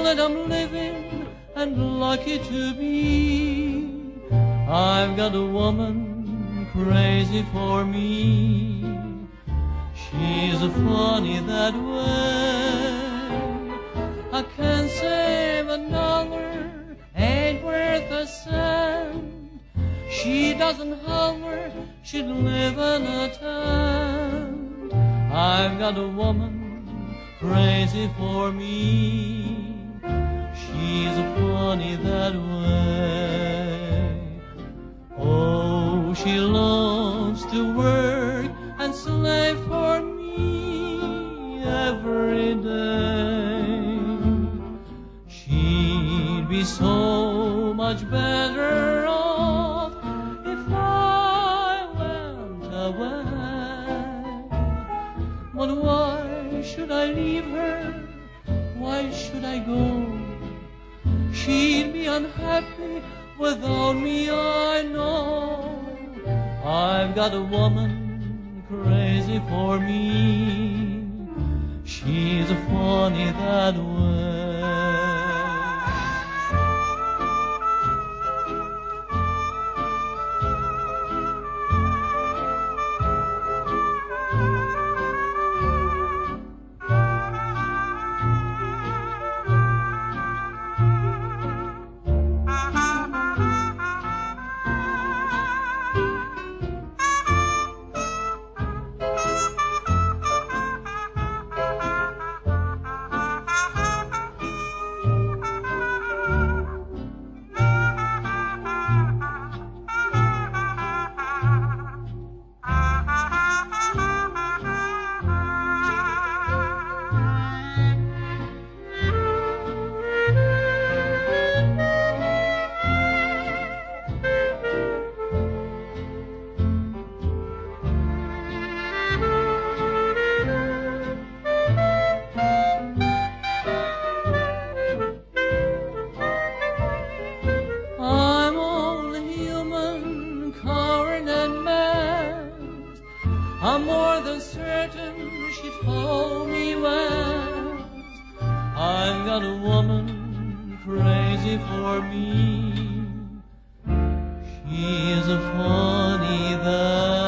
that I'm living and lucky to be. I've got a woman crazy for me. She's funny that way. I can't say another ain't worth a cent. She doesn't holler, she'd live in a tent. I've got a woman crazy for me. She's funny that way. Oh, she loves to work and slave for me every day. She'd be so much better off if I went away. But why should I leave her? Why should I go? She'd be unhappy without me, I know. I've got a woman crazy for me. She's funny that way. I'm more than certain she'd follow me west. I've got a woman crazy for me. She's a funny that